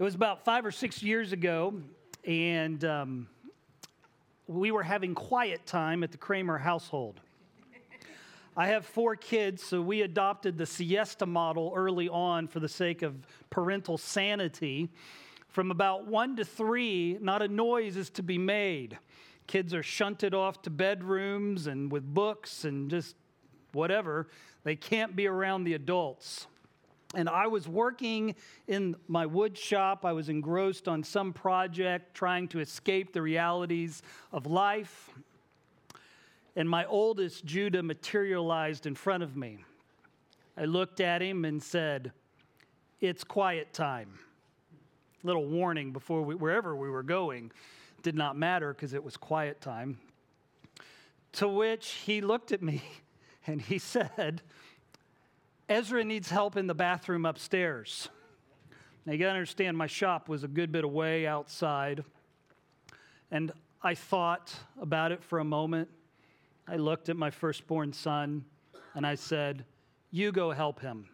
It was about 5 or 6 years ago, and we were having quiet time at the Kramer household. I have 4 kids, so we adopted the siesta model early on for the sake of parental sanity. From about 1 to 3, not a noise is to be made. Kids are shunted off to bedrooms and with books and just whatever. They can't be around the adults. And I was working in my wood shop. I was engrossed on some project, trying to escape the realities of life. And my oldest, Judah, materialized in front of me. I looked at him and said, "It's quiet time." Little warning before wherever we were going. Did not matter because it was quiet time. To which he looked at me and he said, "Ezra needs help in the bathroom upstairs." Now you gotta understand, my shop was a good bit away outside. And I thought about it for a moment. I looked at my firstborn son and I said, "You go help him."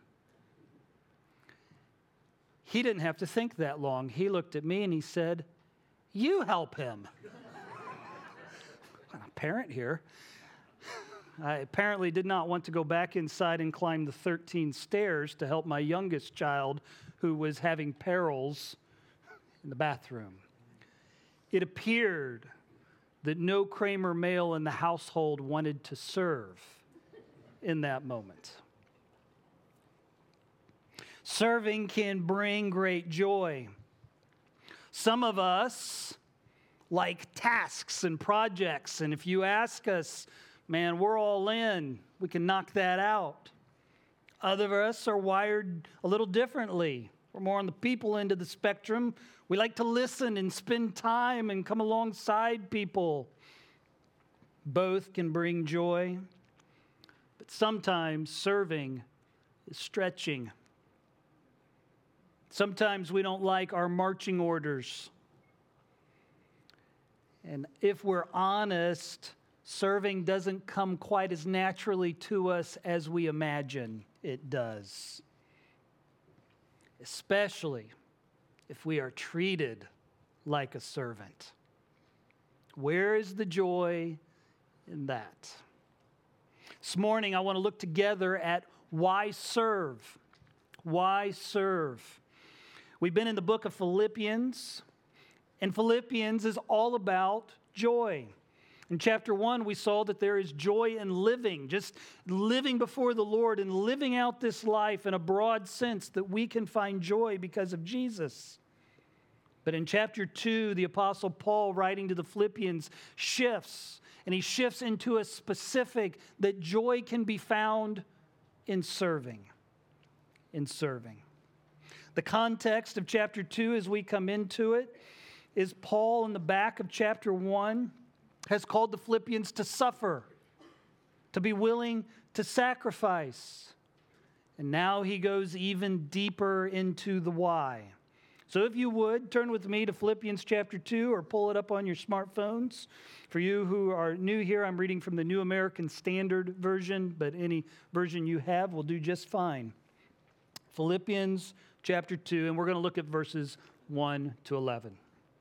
He didn't have to think that long. He looked at me and he said, "You help him." I'm a parent here. I apparently did not want to go back inside and climb the 13 stairs to help my youngest child who was having perils in the bathroom. It appeared that no Kramer male in the household wanted to serve in that moment. Serving can bring great joy. Some of us like tasks and projects, and if you ask us, man, we're all in, we can knock that out. Other of us are wired a little differently. We're more on the people end of the spectrum. We like to listen and spend time and come alongside people. Both can bring joy, but sometimes serving is stretching. Sometimes we don't like our marching orders. And if we're honest, serving doesn't come quite as naturally to us as we imagine it does. Especially if we are treated like a servant. Where is the joy in that? This morning, I want to look together at why serve. Why serve? We've been in the book of Philippians, and Philippians is all about joy. In chapter 1, we saw that there is joy in living, just living before the Lord and living out this life in a broad sense that we can find joy because of Jesus. But in chapter 2, the Apostle Paul, writing to the Philippians, shifts, and he shifts into a specific that joy can be found in serving. In serving. The context of chapter 2 as we come into it is Paul in the back of chapter 1 has called the Philippians to suffer, to be willing to sacrifice. And now he goes even deeper into the why. So if you would, turn with me to Philippians chapter 2 or pull it up on your smartphones. For you who are new here, I'm reading from the New American Standard Version, but any version you have will do just fine. Philippians chapter 2, and we're going to look at verses 1 to 11.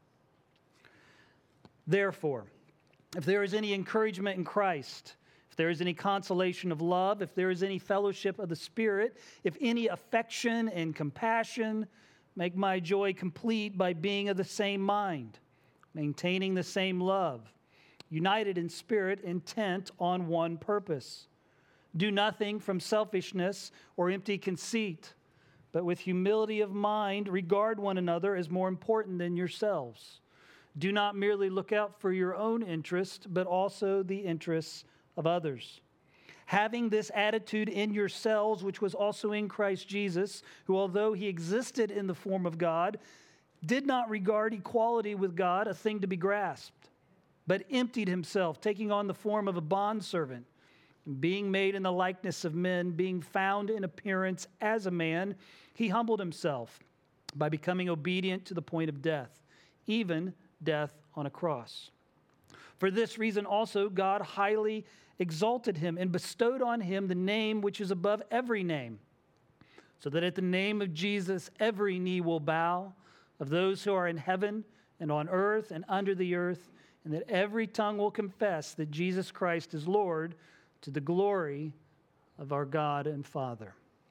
Therefore, if there is any encouragement in Christ, if there is any consolation of love, if there is any fellowship of the Spirit, if any affection and compassion, make my joy complete by being of the same mind, maintaining the same love, united in spirit, intent on one purpose. Do nothing from selfishness or empty conceit, but with humility of mind, regard one another as more important than yourselves. Do not merely look out for your own interest, but also the interests of others. Having this attitude in yourselves, which was also in Christ Jesus, who, although he existed in the form of God, did not regard equality with God a thing to be grasped, but emptied himself, taking on the form of a bondservant, being made in the likeness of men, being found in appearance as a man, he humbled himself by becoming obedient to the point of death, even death on a cross. For this reason also God highly exalted him and bestowed on him the name which is above every name, so that at the name of Jesus every knee will bow, of those who are in heaven and on earth and under the earth, and that every tongue will confess that Jesus Christ is Lord, to the glory of our God and Father.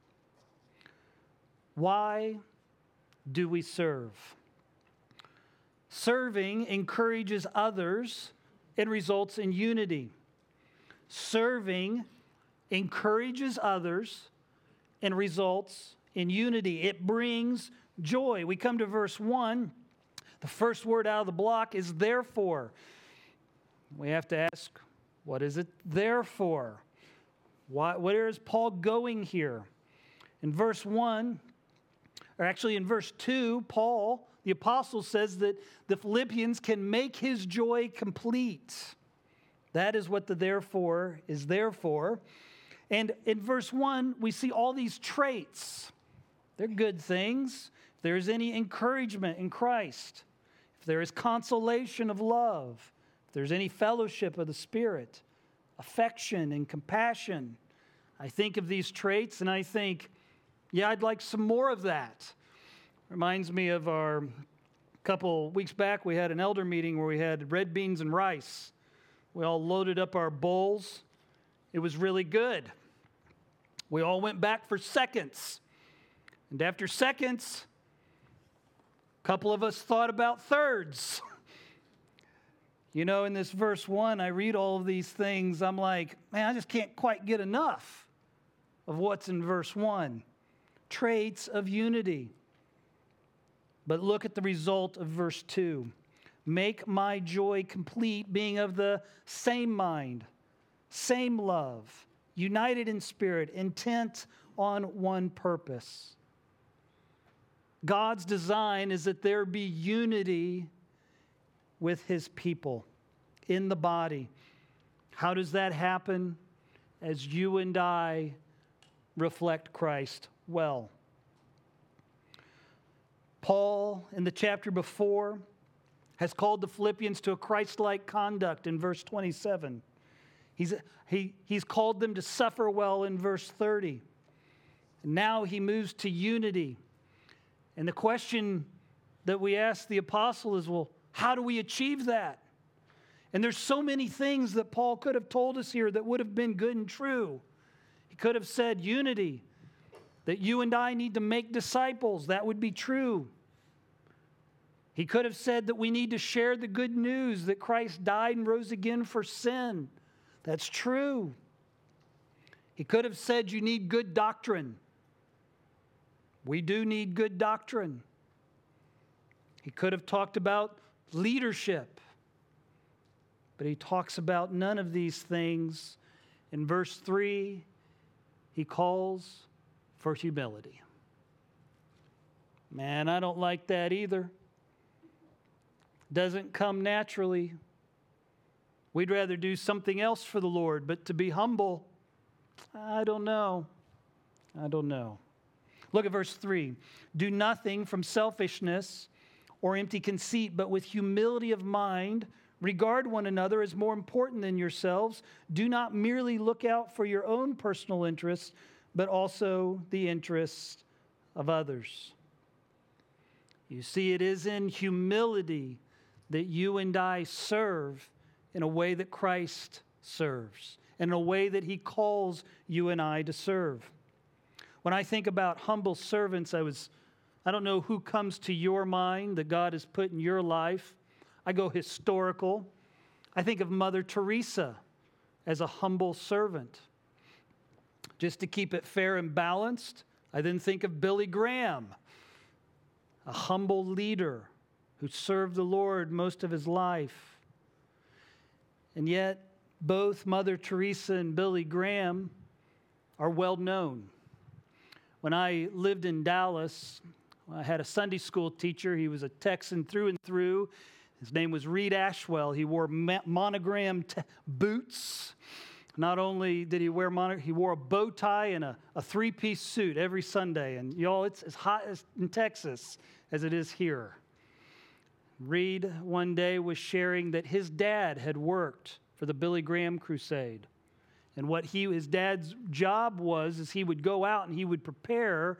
Why do we serve? Serving encourages others and results in unity. Serving encourages others and results in unity. It brings joy. We come to verse 1. The first word out of the block is therefore. We have to ask, what is it there for? Where is Paul going here? In verse 1, or actually in verse 2, Paul, the apostle, says that the Philippians can make his joy complete. That is what the therefore is there for. And in verse 1, we see all these traits. They're good things. If there is any encouragement in Christ, if there is consolation of love, if there's any fellowship of the Spirit, affection and compassion, I think of these traits and I think, yeah, I'd like some more of that. Reminds me of our couple weeks back, we had an elder meeting where we had red beans and rice. We all loaded up our bowls. It was really good. We all went back for seconds. And after seconds, a couple of us thought about thirds. You know, in this verse 1, I read all of these things. I'm like, man, I just can't quite get enough of what's in verse 1. Traits of unity. But look at the result of verse 2. Make my joy complete, being of the same mind, same love, united in spirit, intent on one purpose. God's design is that there be unity with his people in the body. How does that happen? As you and I reflect Christ well. Paul, in the chapter before, has called the Philippians to a Christ-like conduct in verse 27. He's called them to suffer well in verse 30. And now he moves to unity. And the question that we ask the apostle is, well, how do we achieve that? And there's so many things that Paul could have told us here that would have been good and true. He could have said unity, that you and I need to make disciples. That would be true. He could have said that we need to share the good news that Christ died and rose again for sin. That's true. He could have said you need good doctrine. We do need good doctrine. He could have talked about leadership. But he talks about none of these things. In verse 3, he calls for humility. Man, I don't like that either. Doesn't come naturally. We'd rather do something else for the Lord, but to be humble, I don't know. Look at verse 3. Do nothing from selfishness or empty conceit, but with humility of mind, regard one another as more important than yourselves. Do not merely look out for your own personal interests, but also the interests of others. You see, it is in humility that you and I serve in a way that Christ serves, in a way that he calls you and I to serve. When I think about humble servants, I don't know who comes to your mind that God has put in your life. I go historical. I think of Mother Teresa as a humble servant. Just to keep it fair and balanced, I then think of Billy Graham, a humble leader who served the Lord most of his life. And yet, both Mother Teresa and Billy Graham are well known. When I lived in Dallas, I had a Sunday school teacher. He was a Texan through and through. His name was Reed Ashwell. He wore monogrammed boots. Not only did he wear he wore a bow tie and a three-piece suit every Sunday. And y'all, it's as hot in Texas as it is here. Reed one day was sharing that his dad had worked for the Billy Graham Crusade. And what his dad's job was is he would go out and he would prepare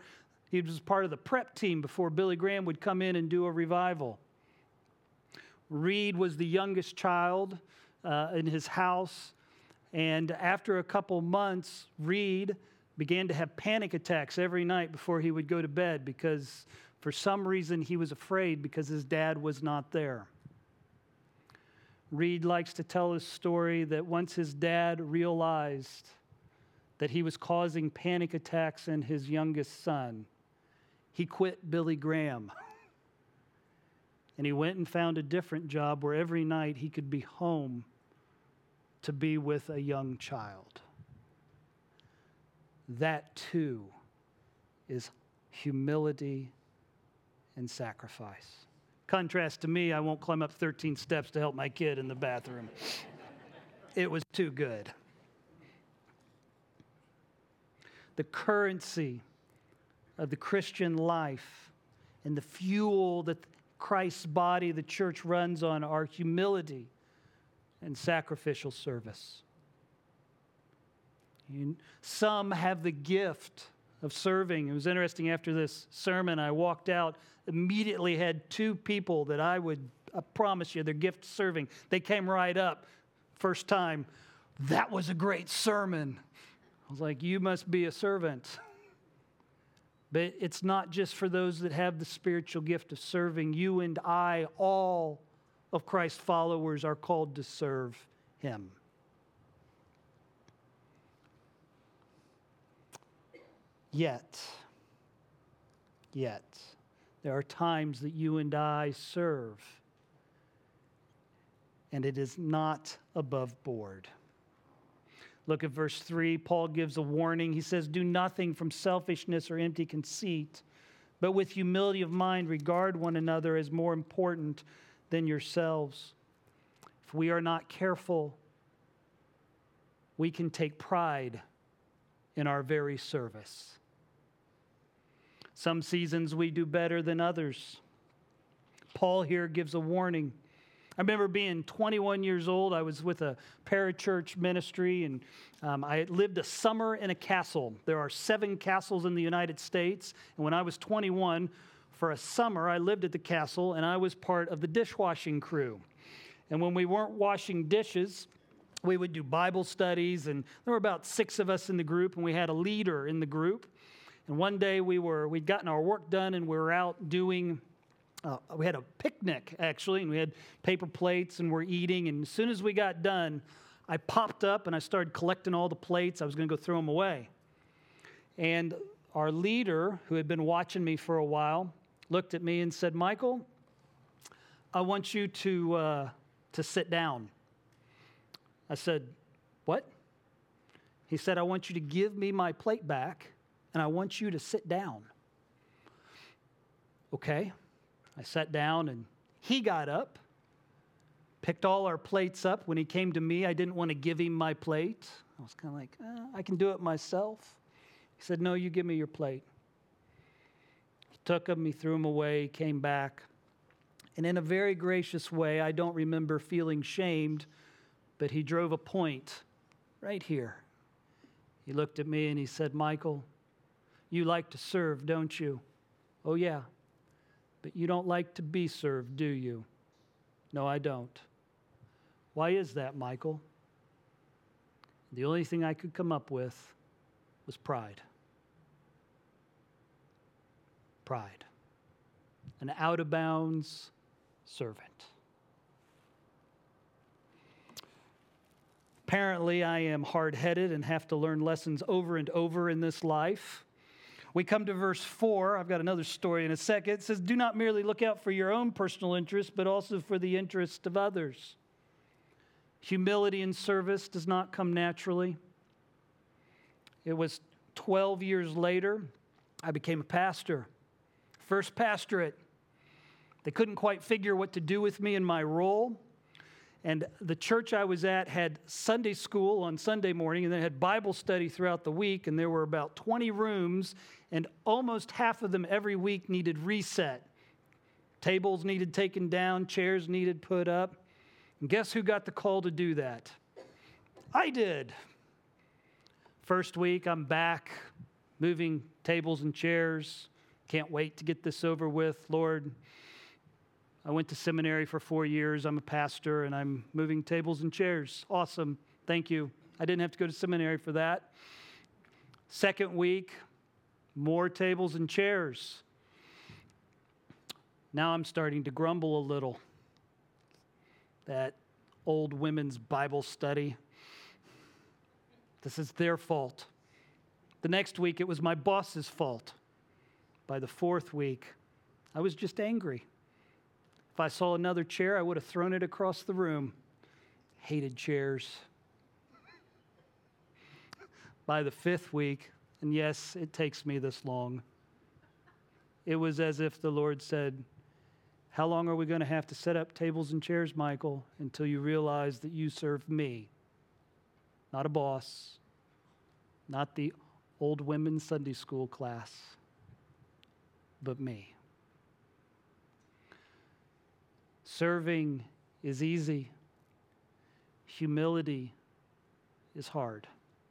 He was part of the prep team before Billy Graham would come in and do a revival. Reed was the youngest child in his house, and after a couple months, Reed began to have panic attacks every night before he would go to bed because for some reason he was afraid because his dad was not there. Reed likes to tell his story that once his dad realized that he was causing panic attacks in his youngest son, he quit Billy Graham. And he went and found a different job where every night he could be home to be with a young child. That too is humility and sacrifice. Contrast to me, I won't climb up 13 steps to help my kid in the bathroom. It was too good. The currency of the Christian life and the fuel that Christ's body, the church, runs on are humility and sacrificial service. Some have the gift of serving. It was interesting, after this sermon, I walked out, immediately had two people that I promise you, their gift of serving. They came right up, first time, "That was a great sermon." I was like, "You must be a servant." But it's not just for those that have the spiritual gift of serving. You and I, all of Christ's followers, are called to serve Him. Yet, there are times that you and I serve, and it is not above board. Look at verse 3. Paul gives a warning. He says, "Do nothing from selfishness or empty conceit, but with humility of mind regard one another as more important than yourselves." If we are not careful, we can take pride in our very service. Some seasons we do better than others. Paul here gives a warning. I remember being 21 years old. I was with a parachurch ministry, and I lived a summer in a castle. There are 7 castles in the United States, and when I was 21, for a summer, I lived at the castle, and I was part of the dishwashing crew. And when we weren't washing dishes, we would do Bible studies, and there were about 6 of us in the group, and we had a leader in the group. And one day we'd gotten our work done, and we were out doing, we had a picnic, actually, and we had paper plates, and we're eating. And as soon as we got done, I popped up, and I started collecting all the plates. I was going to go throw them away. And our leader, who had been watching me for a while, looked at me and said, "Michael, I want you to sit down." I said, "What?" He said, "I want you to give me my plate back, and I want you to sit down." Okay. I sat down, and he got up, picked all our plates up. When he came to me, I didn't want to give him my plate. I was kind of like, I can do it myself. He said, "No, you give me your plate." He took them, he threw them away, he came back. And in a very gracious way, I don't remember feeling shamed, but he drove a point right here. He looked at me and he said, "Michael, you like to serve, don't you?" "Oh, yeah." "But you don't like to be served, do you?" "No, I don't." "Why is that, Michael?" The only thing I could come up with was pride. Pride. An out-of-bounds servant. Apparently, I am hard-headed and have to learn lessons over and over in this life. We come to verse 4. I've got another story in a second. It says, "Do not merely look out for your own personal interest, but also for the interest of others." Humility in service does not come naturally. It was 12 years later, I became a pastor. First pastorate. They couldn't quite figure what to do with me in my role. And the church I was at had Sunday school on Sunday morning, and then had Bible study throughout the week, and there were about 20 rooms, and almost half of them every week needed reset. Tables needed taken down, chairs needed put up. And guess who got the call to do that? I did. First week, I'm back, moving tables and chairs, Can't wait to get this over with. Lord, I went to seminary for 4 years. I'm a pastor, and I'm moving tables and chairs. Awesome. Thank you. I didn't have to go to seminary for that. Second week, more tables and chairs. Now I'm starting to grumble a little. That old women's Bible study. This is their fault. The next week, it was my boss's fault. By the fourth week, I was just angry. If I saw another chair, I would have thrown it across the room. Hated chairs. By the fifth week, and yes, it takes me this long, it was as if the Lord said, how long are we going to have to set up tables and chairs, Michael, until you realize that you serve me? Not a boss, not the old women's Sunday school class, but me. Serving is easy. Humility is hard.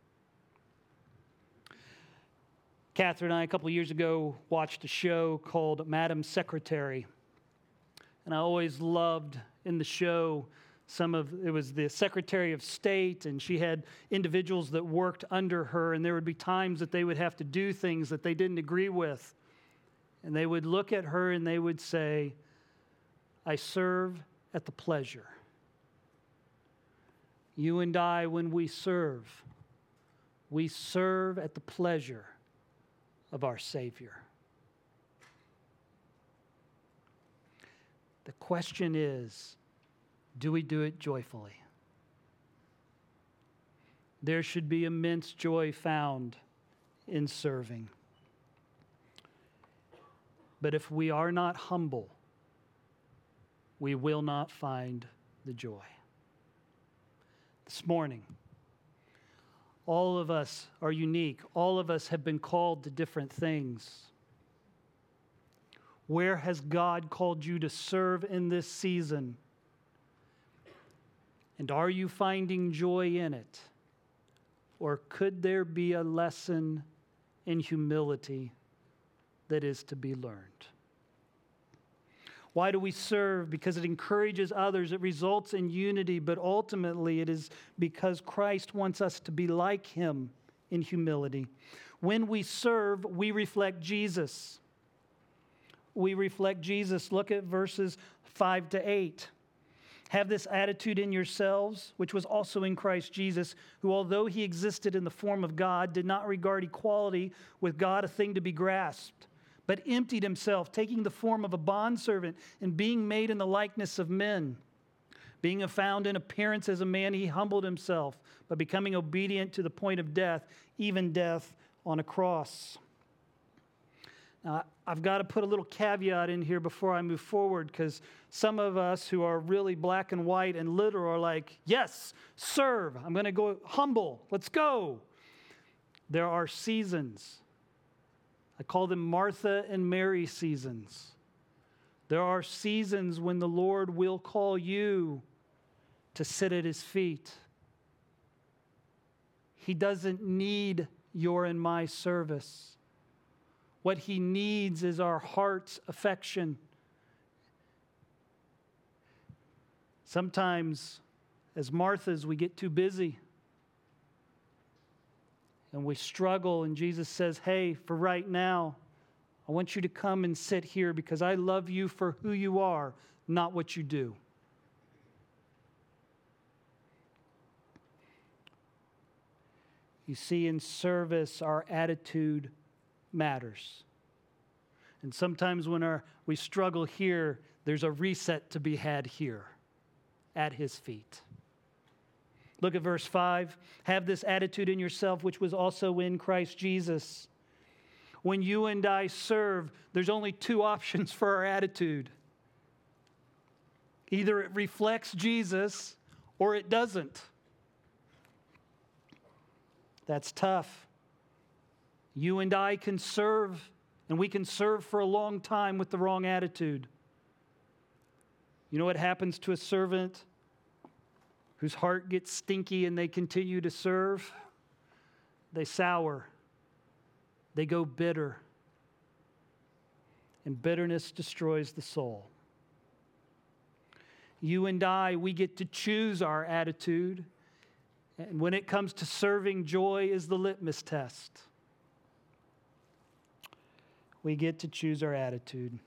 Catherine and I, a couple of years ago, watched a show called Madam Secretary. And I always loved in the show it was the Secretary of State, and she had individuals that worked under her, and there would be times that they would have to do things that they didn't agree with. And they would look at her and they would say, I serve at the pleasure. You and I, when we serve at the pleasure of our Savior. The question is, do we do it joyfully? There should be immense joy found in serving. But if we are not humble, we will not find the joy. This morning, all of us are unique. All of us have been called to different things. Where has God called you to serve in this season? And are you finding joy in it? Or could there be a lesson in humility that is to be learned? Why do we serve? Because it encourages others. It results in unity, but ultimately it is because Christ wants us to be like him in humility. When we serve, we reflect Jesus. We reflect Jesus. Look at verses 5 to 8. Have this attitude in yourselves, which was also in Christ Jesus, who, although he existed in the form of God, did not regard equality with God a thing to be grasped, but emptied himself, taking the form of a bondservant and being made in the likeness of men. Being found in appearance as a man, he humbled himself by becoming obedient to the point of death, even death on a cross. Now, I've got to put a little caveat in here before I move forward, because some of us who are really black and white and literal are like, yes, serve. I'm going to go humble. Let's go. There are seasons. I call them Martha and Mary seasons. There are seasons when the Lord will call you to sit at his feet. He doesn't need your and my service. What he needs is our heart's affection. Sometimes, as Marthas, we get too busy and we struggle, and Jesus says, hey, for right now, I want you to come and sit here because I love you for who you are, not what you do. You see, in service, our attitude matters. And sometimes when we struggle here, there's a reset to be had here at his feet. Look at verse 5. Have this attitude in yourself, which was also in Christ Jesus. When you and I serve, there's only two options for our attitude. Either it reflects Jesus or it doesn't. That's tough. You and I can serve, and we can serve for a long time with the wrong attitude. You know what happens to a servant whose heart gets stinky and they continue to serve? They sour. They go bitter. and bitterness destroys the soul. You and I, we get to choose our attitude. And when it comes to serving, joy is the litmus test. We get to choose our attitude.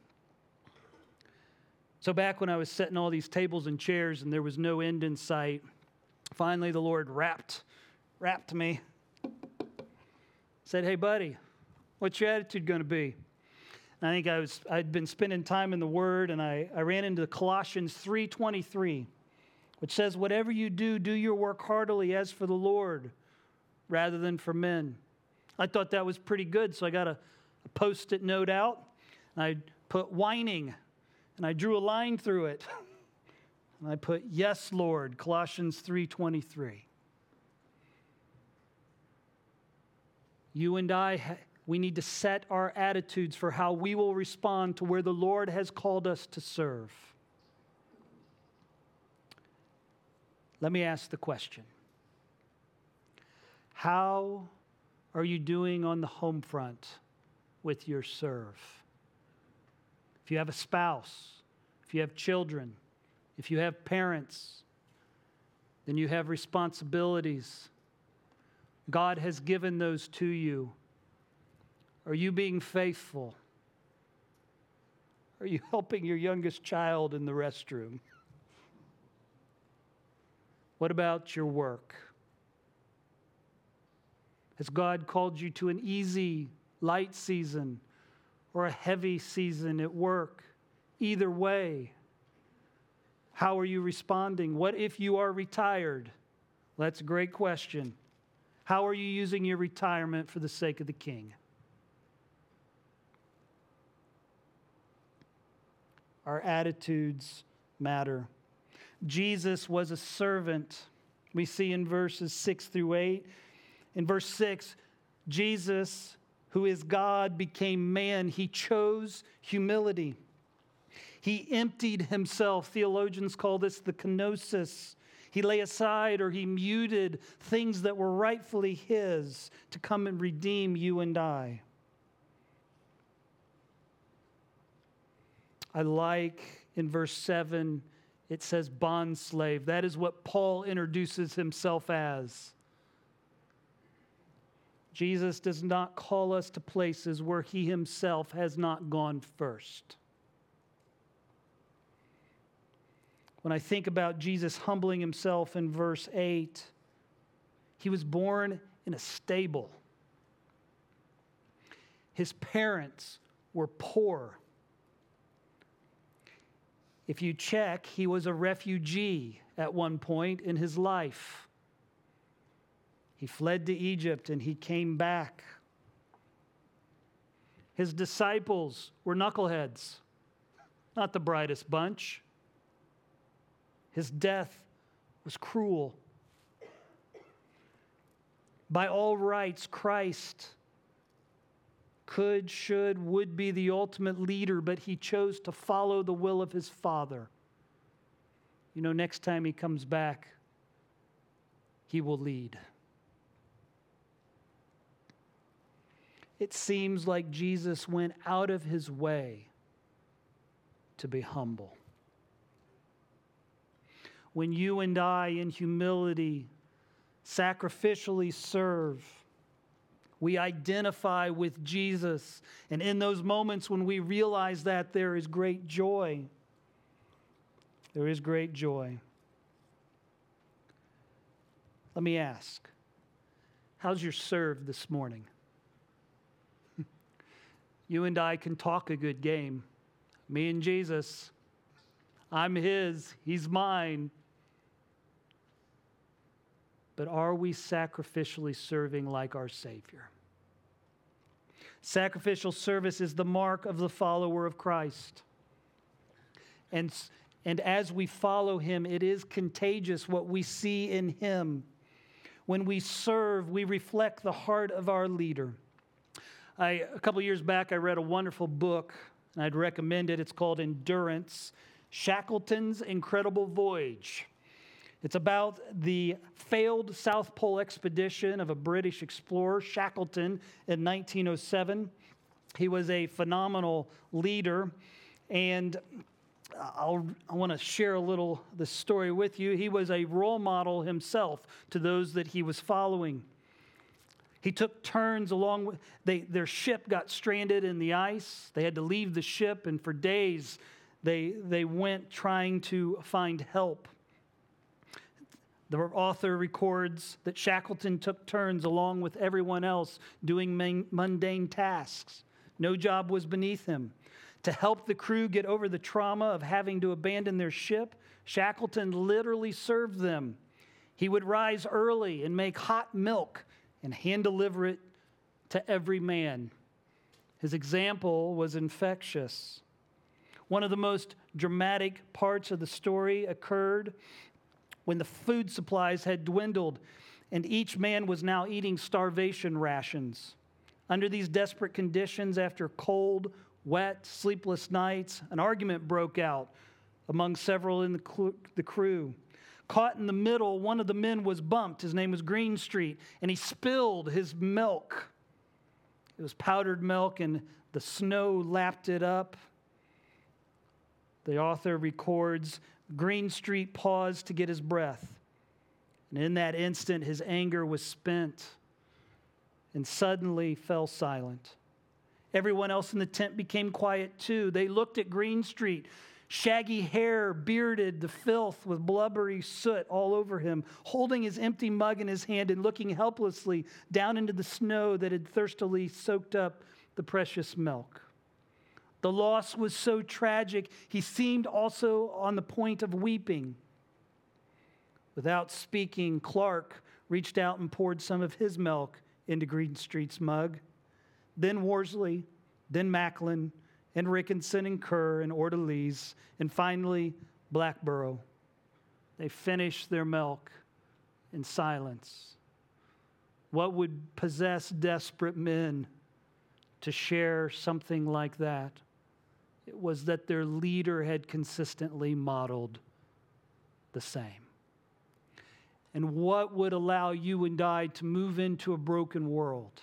So back when I was setting all these tables and chairs and there was no end in sight, finally the Lord wrapped me. Said, hey, buddy, what's your attitude going to be? And I think I'd been spending time in the Word, and I ran into Colossians 3:23, which says, whatever you do, do your work heartily as for the Lord rather than for men. I thought that was pretty good, so I got a Post-it note out, and I put whining, and I drew a line through it. And I put, yes, Lord, Colossians 3:23. You and I, we need to set our attitudes for how we will respond to where the Lord has called us to serve. Let me ask the question. How are you doing on the home front with your serve? If you have a spouse, if you have children, if you have parents, then you have responsibilities. God has given those to you. Are you being faithful? Are you helping your youngest child in the restroom? What about your work? Has God called you to an easy, light season or a heavy season at work? Either way, how are you responding? What if you are retired? Well, that's a great question. How are you using your retirement for the sake of the King? Our attitudes matter. Jesus was a servant. We see in verses 6 through 8. In verse 6, Jesus, who is God, became man. He chose humility. He emptied himself. Theologians call this the kenosis. He lay aside, or he muted things that were rightfully his to come and redeem you and I. I like in verse 7, it says bondslave. That is what Paul introduces himself as. Jesus does not call us to places where he himself has not gone first. When I think about Jesus humbling himself in verse 8, he was born in a stable. His parents were poor. If you check, he was a refugee at one point in his life. He fled to Egypt and he came back. His disciples were knuckleheads, not the brightest bunch. His death was cruel. By all rights, Christ could, should, would be the ultimate leader, but he chose to follow the will of his Father. You know, next time he comes back, he will lead. It seems like Jesus went out of his way to be humble. When you and I, in humility, sacrificially serve, we identify with Jesus. And in those moments when we realize that, there is great joy. There is great joy. Let me ask, how's your serve this morning? You and I can talk a good game. Me and Jesus. I'm his, he's mine. But are we sacrificially serving like our Savior? Sacrificial service is the mark of the follower of Christ. And as we follow him, it is contagious what we see in him. When we serve, we reflect the heart of our leader. A couple years back, I read a wonderful book, and I'd recommend it. It's called Endurance, Shackleton's Incredible Voyage. It's about the failed South Pole expedition of a British explorer, Shackleton, in 1907. He was a phenomenal leader, and I want to share a little this story with you. He was a role model himself to those that he was following. He took turns along with, their ship got stranded in the ice. They had to leave the ship, and for days they went trying to find help. The author records that Shackleton took turns along with everyone else doing mundane tasks. No job was beneath him. To help the crew get over the trauma of having to abandon their ship, Shackleton literally served them. He would rise early and make hot milk and hand deliver it to every man. His example was infectious. One of the most dramatic parts of the story occurred when the food supplies had dwindled and each man was now eating starvation rations. Under these desperate conditions, after cold, wet, sleepless nights, an argument broke out among several in the crew. Caught in the middle, one of the men was bumped. His name was Greenstreet, and he spilled his milk. It was powdered milk, and the snow lapped it up. The author records, Greenstreet paused to get his breath. And in that instant, his anger was spent and suddenly fell silent. Everyone else in the tent became quiet too. They looked at Greenstreet, shaggy hair, bearded, the filth with blubbery soot all over him, holding his empty mug in his hand and looking helplessly down into the snow that had thirstily soaked up the precious milk. The loss was so tragic, he seemed also on the point of weeping. Without speaking, Clark reached out and poured some of his milk into Greenstreet's mug. Then Worsley, then Macklin, and Rickinson and Kerr and Orteliz, and finally Blackborough. They finished their milk in silence. What would possess desperate men to share something like that? It was that their leader had consistently modeled the same. And what would allow you and I to move into a broken world,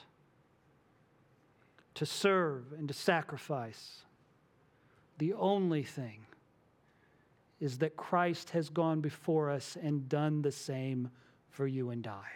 to serve and to sacrifice? The only thing is that Christ has gone before us and done the same for you and I.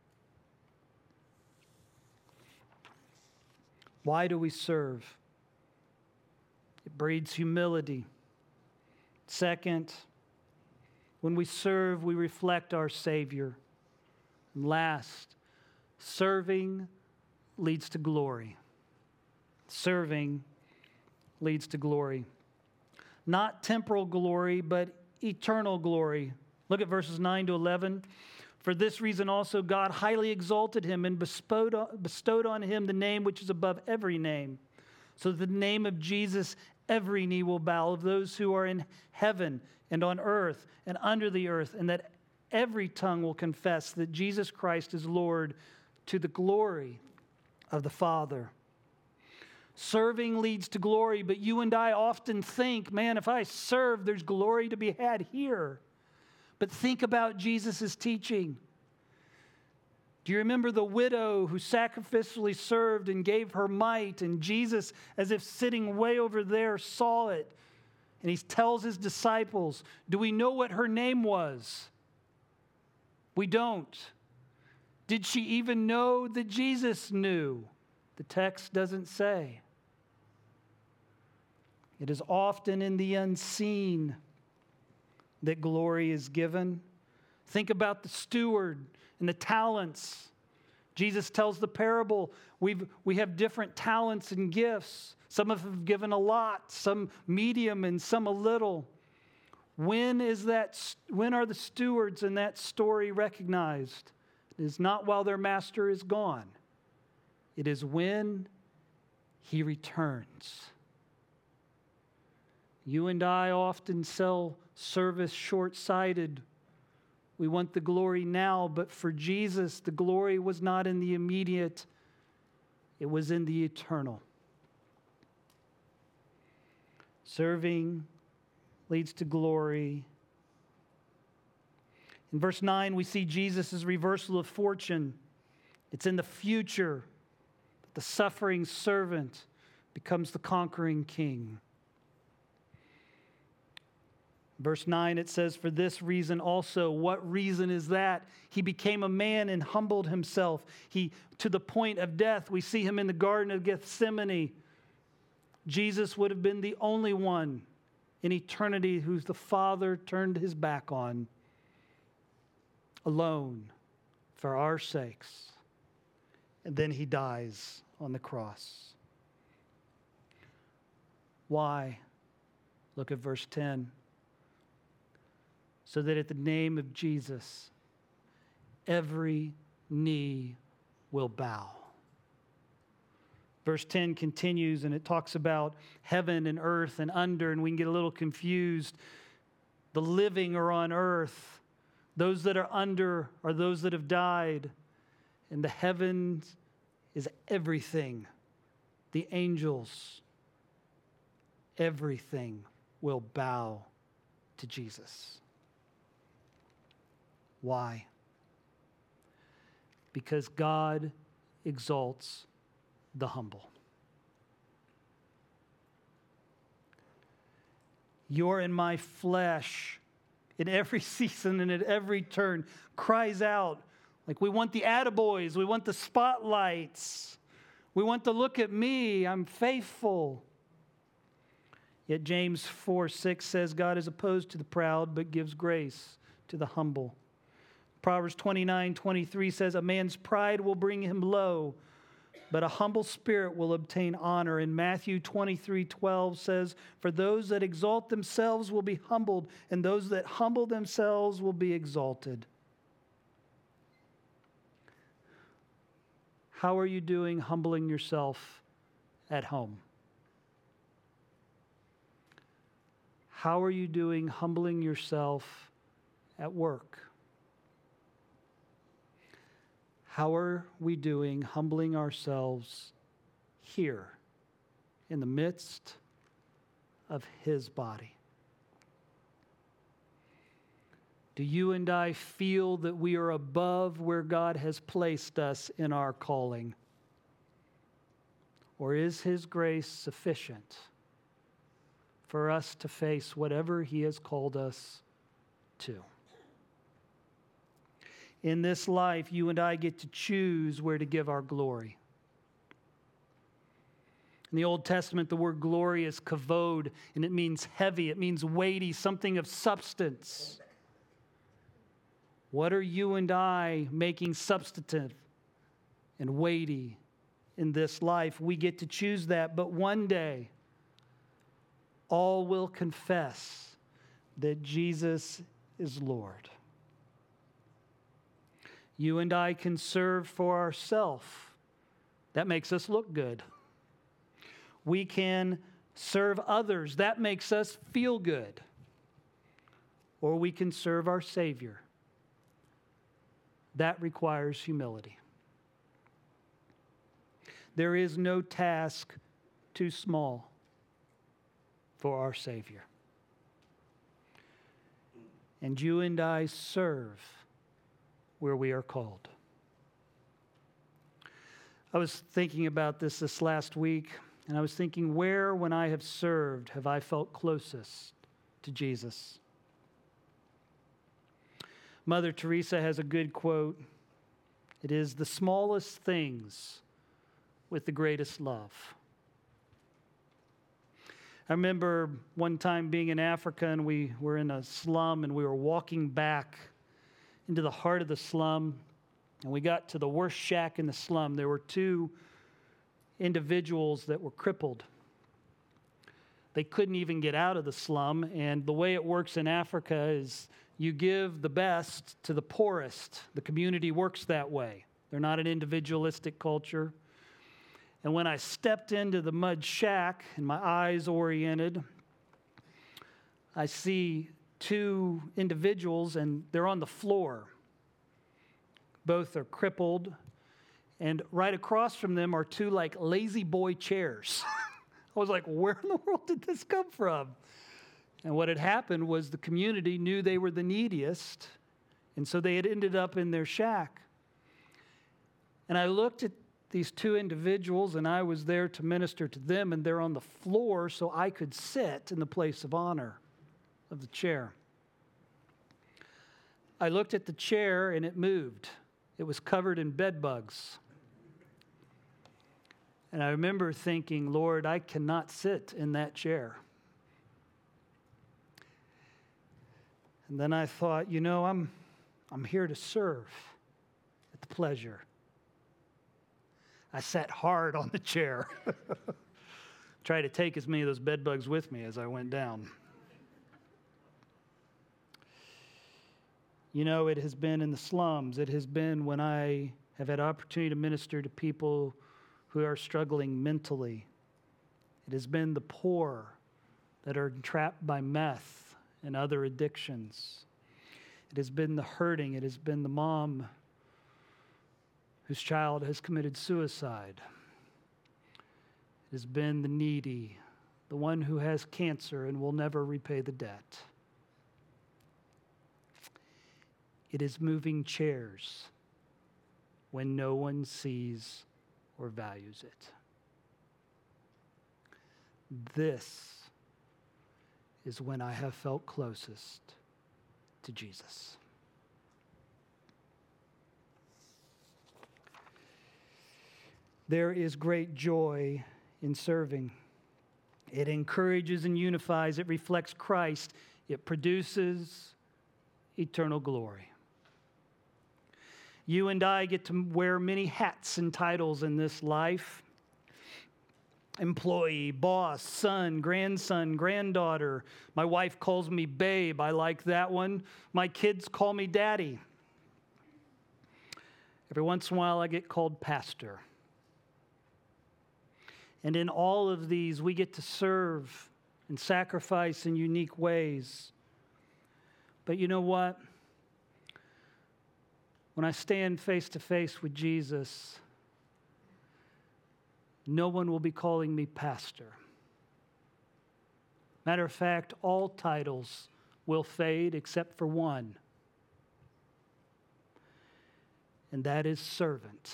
Why do we serve? It breeds humility. Second, when we serve, we reflect our Savior. And last, serving leads to glory. Serving leads to glory. Not temporal glory, but eternal glory. Look at verses 9 to 11. For this reason also God highly exalted him and bestowed on him the name which is above every name, so that the name of Jesus every knee will bow, of those who are in heaven and on earth and under the earth, and that every tongue will confess that Jesus Christ is Lord, to the glory of the Father. Serving leads to glory, but you and I often think, man, if I serve, there's glory to be had here. But think about Jesus' teaching. Do you remember the widow who sacrificially served and gave her mite, and Jesus, as if sitting way over there, saw it, and he tells his disciples, do we know what her name was? We don't. Did she even know that Jesus knew? The text doesn't say. It is often in the unseen that glory is given. Think about the steward and the talents. Jesus tells the parable, we have different talents and gifts. Some have given a lot, some medium, and some a little. When are the stewards in that story recognized? It is not while their master is gone. It is when he returns. You and I often sell service short-sighted. We want the glory now, but for Jesus, the glory was not in the immediate, it was in the eternal. Serving leads to glory. In verse 9, we see Jesus' reversal of fortune. It's in the future. The suffering servant becomes the conquering king. Verse 9, it says, for this reason also. What reason is that? He became a man and humbled himself. To the point of death. We see him in the Garden of Gethsemane. Jesus would have been the only one in eternity who the Father turned his back on. Alone for our sakes. And then he dies on the cross. Why? Look at verse 10. So that at the name of Jesus, every knee will bow. Verse 10 continues and it talks about heaven and earth and under, and we can get a little confused. The living are on earth. Those that are under are those that have died. And the heavens is everything. The angels, everything will bow to Jesus. Why? Because God exalts the humble. You're in my flesh in every season and at every turn cries out like we want the attaboys, we want the spotlights, we want to look at me, I'm faithful. Yet James 4:6 says God is opposed to the proud but gives grace to the humble. Proverbs 29:23 says, a man's pride will bring him low, but a humble spirit will obtain honor. And Matthew 23:12 says, for those that exalt themselves will be humbled, and those that humble themselves will be exalted. How are you doing humbling yourself at home? How are you doing humbling yourself at work? How are we doing humbling ourselves here in the midst of His body? Do you and I feel that we are above where God has placed us in our calling? Or is His grace sufficient for us to face whatever He has called us to? In this life, you and I get to choose where to give our glory. In the Old Testament, the word glory is kavod, and it means heavy, it means weighty, something of substance. What are you and I making substantive and weighty in this life? We get to choose that, but one day, all will confess that Jesus is Lord. You and I can serve for ourselves. That makes us look good. We can serve others. That makes us feel good. Or we can serve our Savior. That requires humility. There is no task too small for our Savior. And you and I serve where we are called. I was thinking about this last week, and I was thinking, where, when I have served, have I felt closest to Jesus? Mother Teresa has a good quote. It is, the smallest things with the greatest love. I remember one time being in Africa, and we were in a slum, and we were walking back into the heart of the slum, and we got to the worst shack in the slum. There were two individuals that were crippled. They couldn't even get out of the slum, and the way it works in Africa is you give the best to the poorest. The community works that way. They're not an individualistic culture. And when I stepped into the mud shack and my eyes oriented, I see two individuals, and they're on the floor. Both are crippled, and right across from them are two like lazy boy chairs. I was like, where in the world did this come from? And what had happened was the community knew they were the neediest, and so they had ended up in their shack. And I looked at these two individuals, and I was there to minister to them, and they're on the floor so I could sit in the place of honor of the chair. I looked at the chair, and it moved. It was covered in bed bugs. And I remember thinking, Lord, I cannot sit in that chair. And then I thought, I'm here to serve at the pleasure. I sat hard on the chair. Tried to take as many of those bed bugs with me as I went down. It has been in the slums. It has been when I have had opportunity to minister to people who are struggling mentally. It has been the poor that are trapped by meth and other addictions. It has been the hurting. It has been the mom whose child has committed suicide. It has been the needy, the one who has cancer and will never repay the debt. It is moving chairs when no one sees or values it. This is when I have felt closest to Jesus. There is great joy in serving. It encourages and unifies. It reflects Christ. It produces eternal glory. You and I get to wear many hats and titles in this life. Employee, boss, son, grandson, granddaughter. My wife calls me babe. I like that one. My kids call me daddy. Every once in a while I get called pastor. And in all of these, we get to serve and sacrifice in unique ways. But you know what? When I stand face to face with Jesus, no one will be calling me pastor. Matter of fact, all titles will fade except for one, and that is servant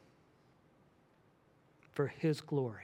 for His glory.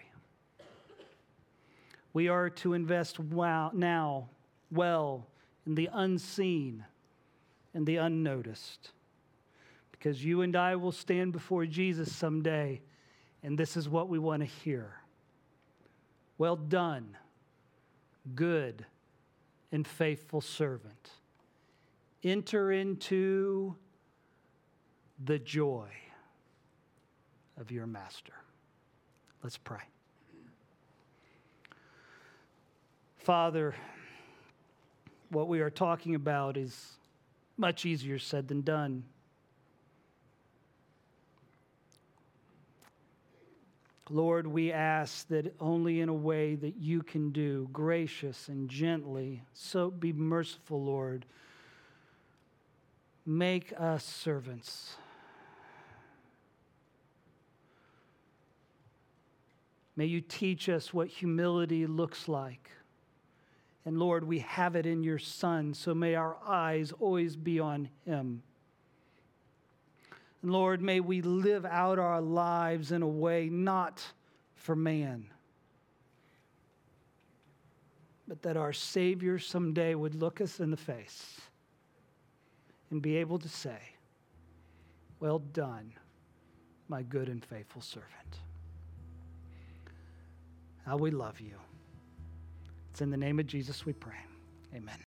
We are to invest now well in the unseen and the unnoticed, because you and I will stand before Jesus someday, and this is what we want to hear. Well done, good and faithful servant. Enter into the joy of your master. Let's pray. Father, what we are talking about is much easier said than done. Lord, we ask that only in a way that you can do, gracious and gently, so be merciful, Lord. Make us servants. May you teach us what humility looks like. And Lord, we have it in your Son, so may our eyes always be on him. And Lord, may we live out our lives in a way not for man, but that our Savior someday would look us in the face and be able to say, well done, my good and faithful servant. How we love you. It's in the name of Jesus we pray. Amen.